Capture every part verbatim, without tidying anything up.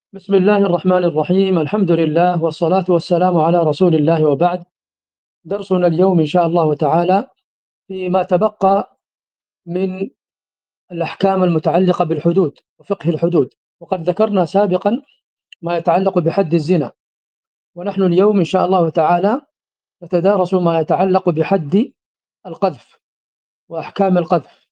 بسم الله الرحمن الرحيم. الحمد لله والصلاة والسلام على رسول الله، وبعد. درسنا اليوم إن شاء الله تعالى فيما تبقى من الأحكام المتعلقة بالحدود وفقه الحدود. وقد ذكرنا سابقا ما يتعلق بحد الزنا، ونحن اليوم إن شاء الله تعالى نتدارس ما يتعلق بحد القذف وأحكام القذف.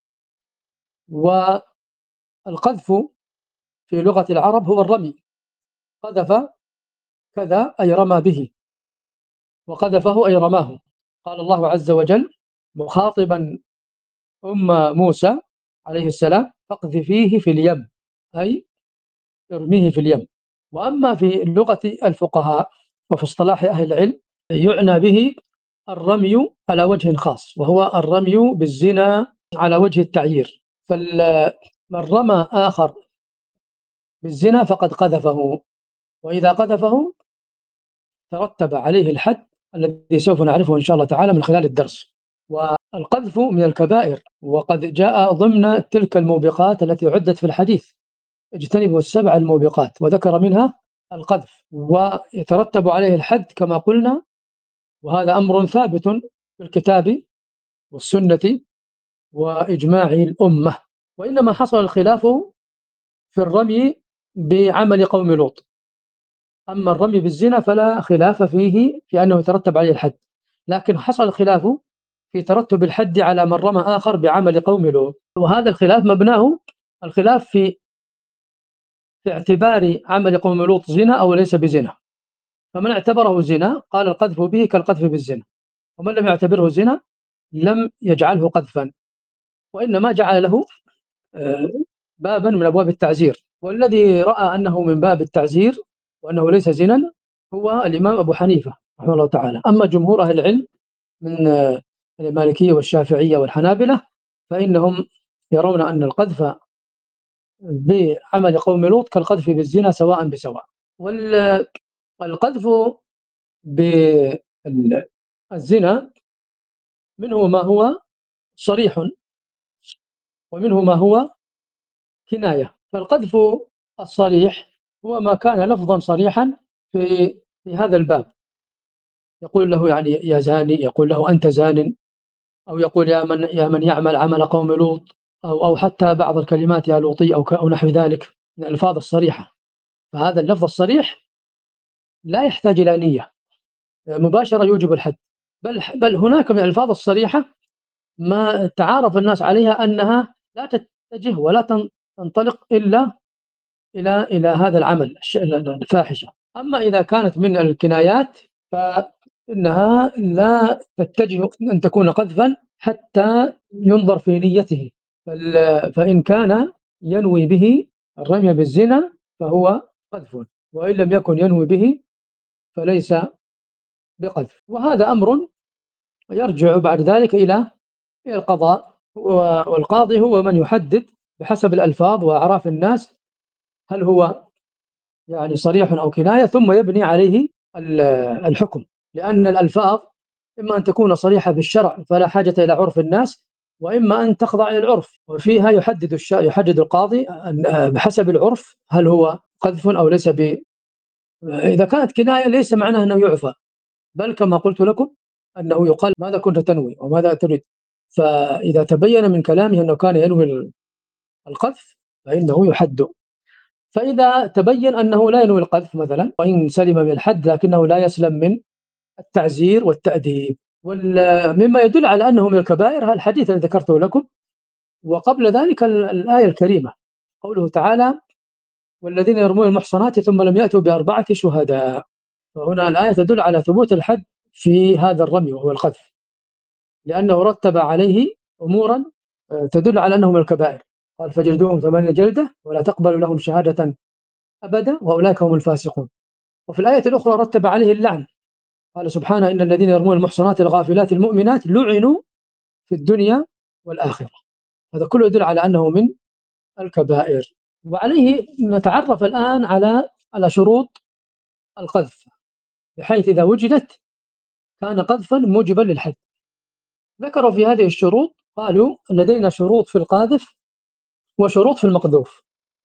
والقذف في لغة العرب هو الرمي. قذف كذا أي رمى به، وقذفه أي رماه. قال الله عز وجل مخاطبا أم موسى عليه السلام: فاقذفيه في اليم، أي ارميه في اليم. وأما في لغة الفقهاء وفي اصطلاح أهل العلم يعنى به الرمي على وجه خاص، وهو الرمي بالزنا على وجه التعيير. فمن رمى آخر بالزنا فقد قذفه، وإذا قذفه ترتب عليه الحد الذي سوف نعرفه إن شاء الله تعالى من خلال الدرس. والقذف من الكبائر، وقد جاء ضمن تلك الموبقات التي عدت في الحديث: اجتنبوا السبع الموبقات، وذكر منها القذف، ويترتب عليه الحد كما قلنا. وهذا أمر ثابت في الكتاب والسنة وإجماع الأمة. وإنما حصل الخلاف في الرمي بعمل قوم لوط. أما الرمي بالزنا فلا خلاف فيه في أنه يترتب عليه الحد، لكن حصل الخلاف في ترتب الحد على من رمى آخر بعمل قوم لوط. وهذا الخلاف مبناه الخلاف في في اعتبار عمل قوم لوط زنا أو ليس بزنا. فمن اعتبره زنا قال القذف به كالقذف بالزنا، ومن لم يعتبره زنا لم يجعله قذفا، وإنما جعل له بابا من أبواب التعزير. والذي رأى أنه من باب التعزير وأنه ليس زنا هو الإمام أبو حنيفة رحمه الله تعالى. أما جمهور أهل العلم من المالكية والشافعية والحنابلة فإنهم يرون أن القذف بعمل قوم لوط كالقذف بالزنا سواء بسواء. والقذف بالزنا منه ما هو صريح ومنه ما هو كناية. فالقذف الصريح هو ما كان لفظا صريحا في في هذا الباب، يقول له يعني يا زاني، يقول له أنت زان، أو يقول يا من يا من يعمل عمل قوم لوط، أو أو حتى بعض الكلمات يا لوطي أو أو نحو ذلك من الألفاظ الصريحة. فهذا اللفظ الصريح لا يحتاج إلى نية مباشرة يوجب الحد، بل بل هناك من الألفاظ الصريحة ما تعارف الناس عليها أنها لا تتجه ولا تنطلق إلا إلى إلى هذا العمل الفاحشة. أما إذا كانت من الكنايات فإنها لا تتجه أن تكون قذفا حتى ينظر في نيته. فإن كان ينوي به الرمي بالزنا فهو قذف، وإن لم يكن ينوي به فليس بقذف. وهذا أمر يرجع بعد ذلك إلى القضاء، والقاضي هو من يحدد بحسب الألفاظ وأعراف الناس هل هو يعني صريح أو كناية، ثم يبني عليه الحكم. لأن الألفاظ إما أن تكون صريحة بالشرع فلا حاجة إلى عرف الناس، وإما أن تخضع للعرف، وفيها يحدد الش... يحدد القاضي بحسب العرف هل هو قذف أو ليس ب... إذا كانت كناية ليس معناه أنه يعفى، بل كما قلت لكم أنه يقال ماذا كنت تنوي وماذا تريد. فإذا تبين من كلامه أنه كان ينوي القذف فإنه يحد. فإذا تبين أنه لا ينوي القذف مثلا، وإن سلم من الحد لكنه لا يسلم من التعزير والتأديب. ومما يدل على أنه من الكبائر الحديث الذي ذكرته لكم، وقبل ذلك الآية الكريمة قوله تعالى: والذين يرمون المحصنات ثم لم يأتوا بأربعة شهداء. فهنا الآية تدل على ثبوت الحد في هذا الرمي وهو القذف، لأنه رتب عليه أمورا تدل على أنه من الكبائر. قال: فجلدوهم ثمانين جلدة ولا تقبلوا لهم شهادة أبدا وأولئك هم الفاسقون. وفي الآية الأخرى رتب عليه اللعن، قال سبحانه: إن الذين يرمون المحصنات الغافلات المؤمنات لعنوا في الدنيا والآخرة. هذا كله يدل على أنه من الكبائر. وعليه نتعرف الآن على على شروط القذف، بحيث إذا وجدت كان قذفا موجبا للحد. ذكروا في هذه الشروط، قالوا لدينا شروط في القاذف وشروط في المقذوف.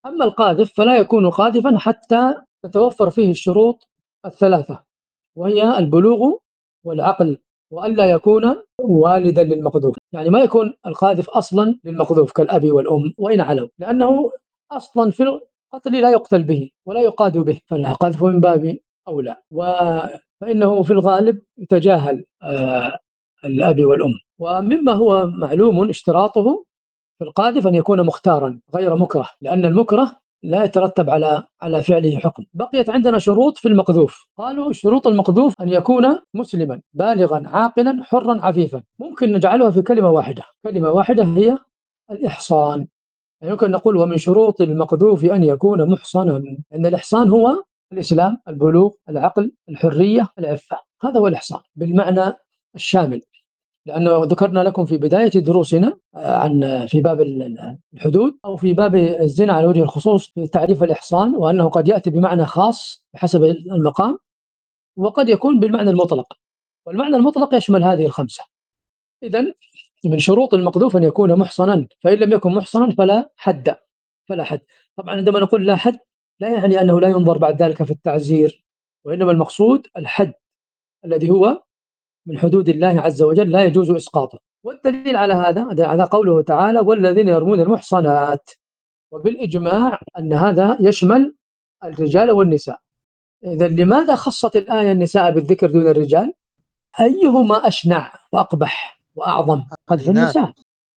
أما القاذف فلا يكون قاذفا حتى تتوفر فيه الشروط الثلاثة، وهي البلوغ والعقل وألا يكون والدا للمقذوف. يعني ما يكون القاذف أصلا للمقذوف كالأب والأم وإن علوا، لأنه أصلا في القتل لا يقتل به ولا يقاد به، فالقذف من باب أولى، فإنه في الغالب يتجاهل آه الأب والأم. ومما هو معلوم اشتراطه في القاذف أن يكون مختارا غير مكره، لأن المكره لا يترتب على على فعله حكم. بقيت عندنا شروط في المقذوف. قالوا شروط المقذوف أن يكون مسلما بالغا عاقلا حرا عفيفا. ممكن نجعلها في كلمة واحدة، كلمة واحدة هي الإحصان. يعني يمكن نقول ومن شروط المقذوف أن يكون محصنا، أن الإحصان هو الإسلام، البلوغ، العقل، الحرية، العفة. هذا هو الإحصان بالمعنى الشامل، لأنه ذكرنا لكم في بداية دروسنا عن في باب الحدود أو في باب الزنا على وجه الخصوص في تعريف الإحصان، وأنه قد يأتي بمعنى خاص بحسب المقام، وقد يكون بالمعنى المطلق، والمعنى المطلق يشمل هذه الخمسة. إذن من شروط المقذوف أن يكون محصنا، فإن لم يكن محصنا فلا حد، فلا حد. طبعا عندما نقول لا حد لا يعني أنه لا ينظر بعد ذلك في التعزير، وإنما المقصود الحد الذي هو من حدود الله عز وجل لا يجوز إسقاطه. والدليل على هذا على قوله تعالى والذين يرمون المحصنات، وبالإجماع أن هذا يشمل الرجال والنساء. إذا لماذا خصت الآية النساء بالذكر دون الرجال؟ أيهما أشنع وأقبح وأعظم؟ قذف النساء.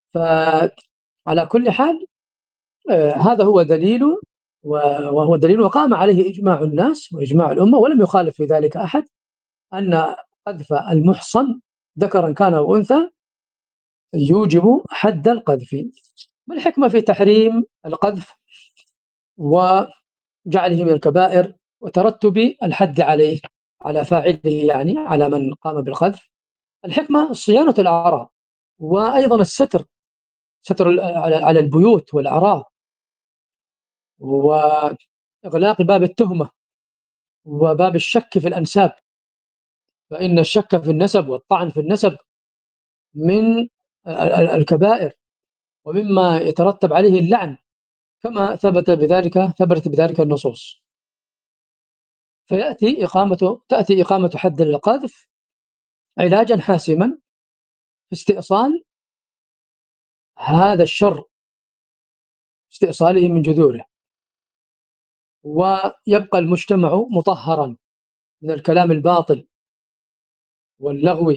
فعلى كل حال آه هذا هو دليل، وهو دليل وقام عليه إجماع الناس وإجماع الأمة، ولم يخالف في ذلك أحد، أن قذف المحصن ذكرا كان أو أنثى يوجب حد القذف. ما الحكمة في تحريم القذف وجعله من الكبائر وترتب الحد عليه على فاعله، يعني على من قام بالقذف؟ الحكمة صيانة الأعراض، وأيضا الستر، ستر على البيوت والأعراض، وإغلاق باب التهمة وباب الشك في الأنساب، فإن الشك في النسب والطعن في النسب من الكبائر ومما يترتب عليه اللعن، كما ثبت بذلك ثبتت بذلك النصوص. فيأتي إقامة تأتي إقامة حد القذف علاجا حاسما في استئصال هذا الشر، استئصاله من جذوره، ويبقى المجتمع مطهرا من الكلام الباطل واللغو.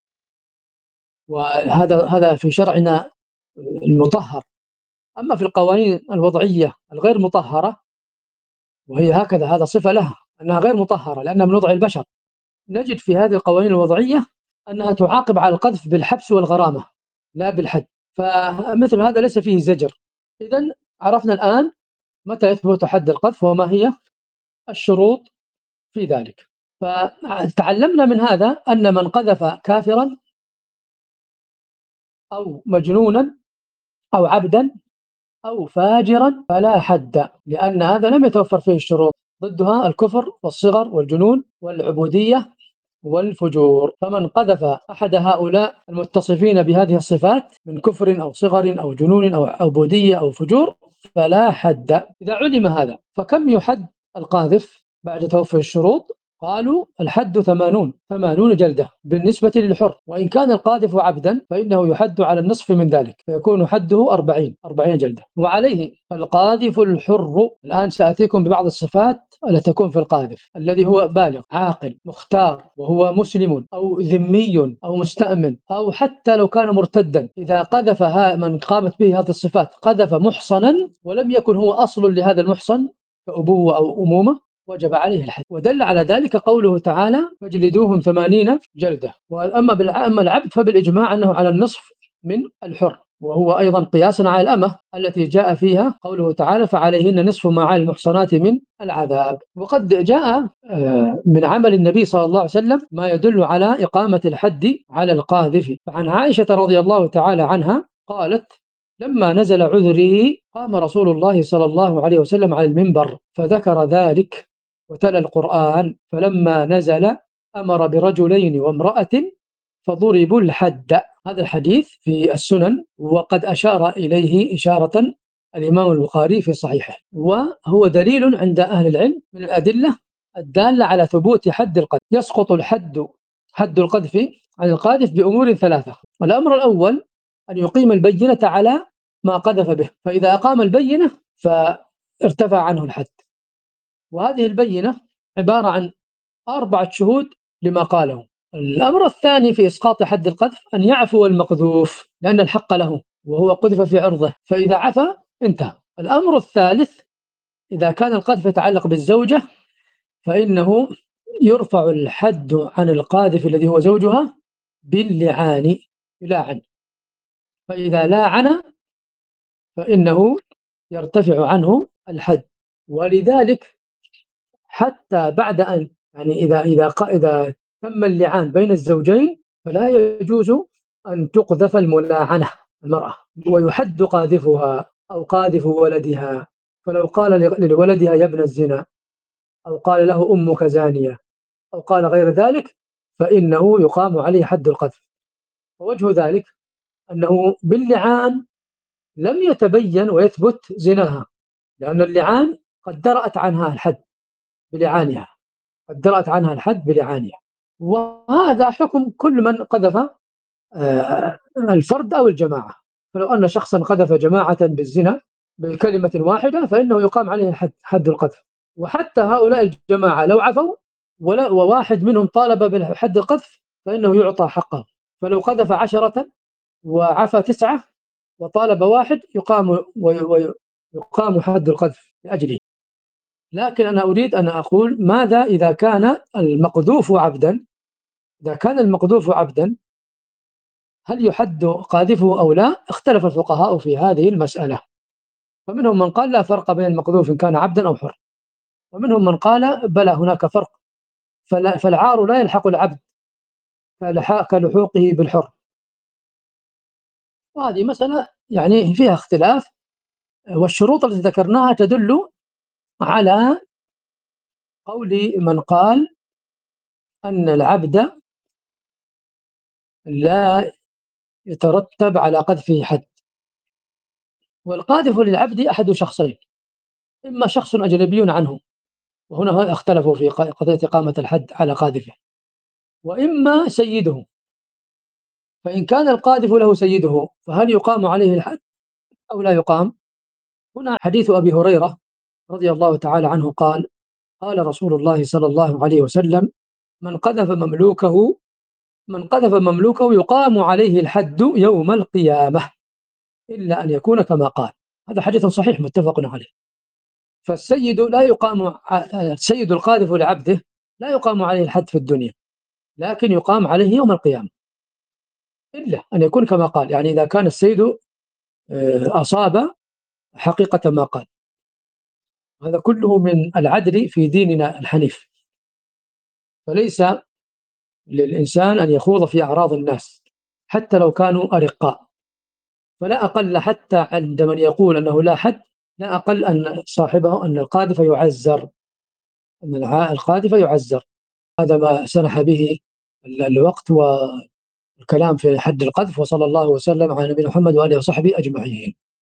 وهذا هذا في شرعنا المطهر. أما في القوانين الوضعية الغير مطهرة، وهي هكذا، هذا صفة لها أنها غير مطهرة لأنها من وضع البشر، نجد في هذه القوانين الوضعية أنها تعاقب على القذف بالحبس والغرامة لا بالحد، فمثل هذا ليس فيه زجر. إذن عرفنا الآن متى يثبت حد القذف وما هي الشروط في ذلك. فتعلمنا من هذا أن من قذف كافرا أو مجنونا أو عبدا أو فاجرا فلا حد، لأن هذا لم يتوفر فيه الشروط، ضدها الكفر والصغر والجنون والعبودية والفجور. فمن قذف أحد هؤلاء المتصفين بهذه الصفات من كفر أو صغر أو جنون أو عبودية أو فجور فلا حد. إذا علم هذا فكم يحد القاذف بعد توفر الشروط؟ قالوا الحد ثمانون ثمانون جلدة بالنسبة للحر، وإن كان القاذف عبدا فإنه يحد على النصف من ذلك فيكون حده أربعين أربعين جلدة. وعليه القاذف الحر. الآن سأتيكم ببعض الصفات التي تكون في القاذف الذي هو بالغ عاقل مختار وهو مسلم أو ذمي أو مستأمن أو حتى لو كان مرتدا. إذا قذف من قامت به هذه الصفات قذف محصنا ولم يكن هو أصل لهذا المحصن كأبوة أو أمومة وجب عليه الحد. ودل على ذلك قوله تعالى فاجلدوهم ثمانين جلدة. وأما بالأما العبد فبالإجماع أنه على النصف من الحر، وهو أيضا قياسا على الأمة التي جاء فيها قوله تعالى فعليهن نصف ما على المحصنات من العذاب. وقد جاء من عمل النبي صلى الله عليه وسلم ما يدل على إقامة الحد على القاذف. فعن عائشة رضي الله تعالى عنها قالت لما نزل عذري قام رسول الله صلى الله عليه وسلم على المنبر فذكر ذلك وتلا القرآن، فلما نزل أمر برجلين وامرأة فضربوا الحد. هذا الحديث في السنن، وقد أشار إليه إشارة الإمام البخاري في صحيحه، وهو دليل عند أهل العلم من الأدلة الدالة على ثبوت حد القذف. يسقط الحد حد القذف عن القاذف بأمور ثلاثة. الأمر الأول أن يقيم البينة على ما قذف به، فإذا أقام البينة فارتفع عنه الحد، وهذه البينة عبارة عن أربعة شهود لما قاله. الأمر الثاني في إسقاط حد القذف أن يعفو المقذوف لأن الحق له وهو قذف في عرضه، فإذا عفا انتهى. الأمر الثالث إذا كان القذف يتعلق بالزوجة فإنه يرفع الحد عن القاذف الذي هو زوجها باللعان، يلاعن، فإذا لاعن فإنه يرتفع عنه الحد. ولذلك حتى بعد أن يعني إذا إذا إذا تم اللعان بين الزوجين فلا يجوز أن تقذف الملاعنة المرأة، ويحد قاذفها أو قاذف ولدها. فلو قال لولدها يا ابن الزنا، أو قال له أمك زانية، أو قال غير ذلك، فإنه يقام عليه حد القذف. ووجه ذلك أنه باللعان لم يتبين ويثبت زناها، لأن اللعان قد درأت عنها الحد بلعانها، قد درأت عنها الحد بلعانها. وهذا حكم كل من قذف الفرد أو الجماعة. فلو أن شخصا قذف جماعة بالزنا بكلمة واحدة فإنه يقام عليه حد, حد القذف. وحتى هؤلاء الجماعة لو عفوا وواحد منهم طالب بحد القذف فإنه يعطى حقه. فلو قذف عشرة وعفى تسعة وطالب واحد يقام ويقام حد القذف لأجله. لكن أنا أريد أن أقول ماذا إذا كان المقذوف عبدا؟ إذا كان المقذوف عبدا هل يحد قاذفه أو لا؟ اختلف الفقهاء في هذه المسألة، فمنهم من قال لا فرق بين المقذوف إن كان عبدا أو حر، ومنهم من قال بلى هناك فرق، فالعار لا يلحق العبد كلحوقه بالحر. وهذه مسألة يعني فيها اختلاف، والشروط التي ذكرناها تدل على قول من قال أن العبد لا يترتب على قذفه حد. والقاذف للعبد أحد شخصين، إما شخص أجنبي عنه، وهنا اختلفوا في قضية إقامة الحد على قاذفه، وإما سيده. فإن كان القاذف له سيده فهل يقام عليه الحد أو لا يقام؟ هنا حديث أبي هريرة رضي الله تعالى عنه قال قال رسول الله صلى الله عليه وسلم من قذف مملوكه من قذف مملوكه يقام عليه الحد يوم القيامة إلا أن يكون كما قال. هذا حديث صحيح متفق عليه. فالسيد لا يقام السيد القاذف لعبده لا يقام عليه الحد في الدنيا، لكن يقام عليه يوم القيامة إلا أن يكون كما قال، يعني إذا كان السيد أصاب حقيقة ما قال. هذا كله من العدل في ديننا الحنيف، فليس للإنسان أن يخوض في أعراض الناس حتى لو كانوا أرقاء. فلا أقل حتى عند من يقول أنه لا حد، لا أقل أن صاحبه أن القاذف يعزر، أن القاذف يعزر. هذا ما سنح به الوقت والكلام في حد القذف، وصلى الله وسلم على نبينا محمد وآله وصحبه أجمعين.